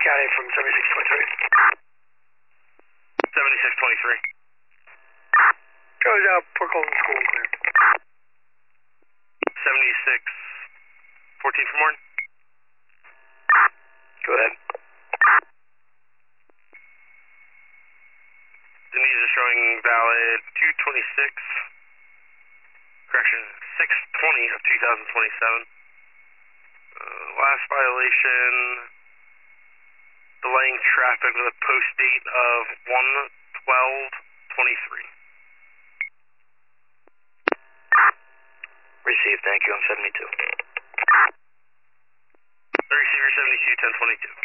County from 7623. 7623. Goes out, Port Colton School and clear. 7614 for morning. Go ahead. The needs are showing valid 226, correction, 620 of 2027. Last violation, delaying traffic with a post date of 1/12/23. Received, thank you, I'm 72. Receiver 72, 1022.